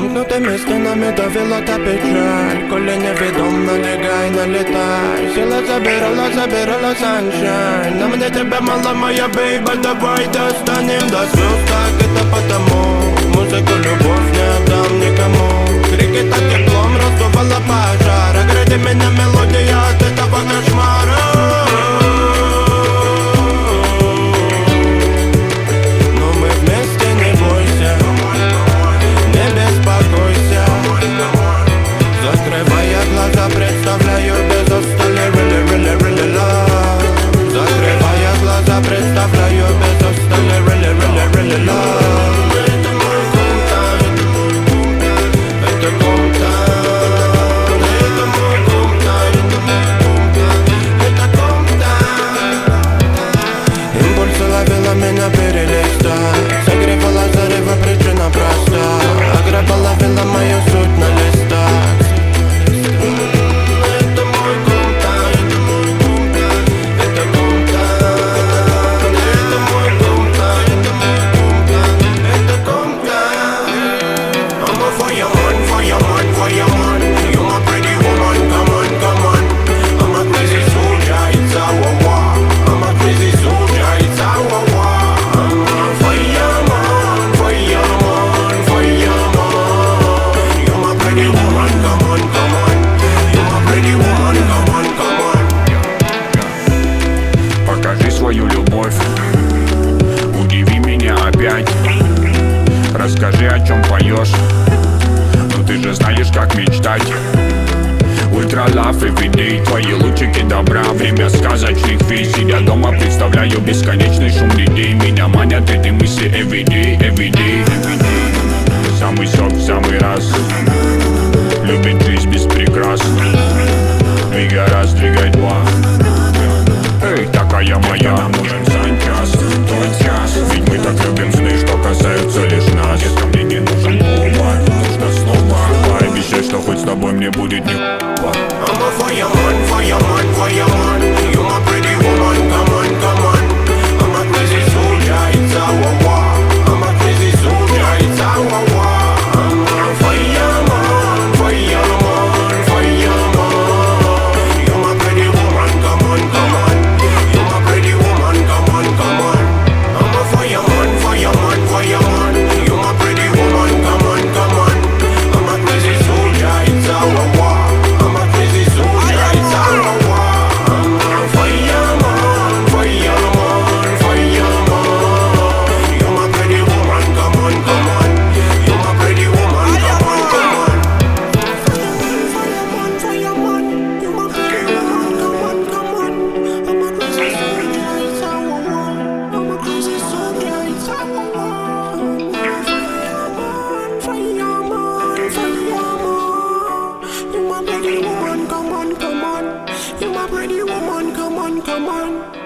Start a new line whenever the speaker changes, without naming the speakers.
Замкнутыми стенами давила та печаль, коли невідомно лягай, налетай. Сила забирала sunshine. На мне тебя мало, моя бейба, давай достанем до звезд. Так это потому, музыку любовь не отдам никому. Крики так теплом раздувала пожар. Огради меня мелодия от этого кошмара. Но мы вместе, не бойся, не беспокойся. Закрывая глаза, представляю без устали really, really, really love. Закрывая глаза, представляю без устали really, really, really love. Это мой hometown, это hometown, это мой hometown, это hometown. Импульсы ловила меня перелистать, согревала зарево, причина проста. Ограбала, ловила мою суть на листах.
Свою любовь, удиви меня опять. Расскажи, о чем поешь. Ну ты же знаешь, как мечтать. Ультра лав everyday, твои лучики добра. Время сказочных виз. Сидя дома, представляю бесконечный шум людей. Меня манят эти мысли everyday, everyday. Самый сок в самый раз. Любит жизнь без прикрас. Двигай раз, двигай два. Эй, такая моя, нам нужен санчас, твой час. Ведь мы так любим сны, что касаются лишь нас. Детка, мне не нужен повод, нужно снова. Пообещай, что хоть с тобой мне будет не I'm a fireman, fireman, fireman. You my pretty woman, come on, come on. I'm a crazy soldier, it's our war. I'm a crazy soldier, it's our war. I'm a fireman, fireman, fireman. You my pretty woman, come on, come on. You my pretty woman, come on, come on. I'm a fireman, fireman, fireman. You my pretty woman, come on, come on. I'm a crazy soldier, it's our war. I'm a crazy soldier, it's our war. I'm a fireman, fireman, fireman. You my pretty woman, come on, come on. You my pretty woman, come on, come on.
Fireman, fireman, you my pretty woman, come on, come on. I'm a crazy soldier, it's our war. I'm a crazy soldier, it's our war. Fireman, fireman, fireman. You my pretty woman, come on, come on. You my pretty woman, come on, come on.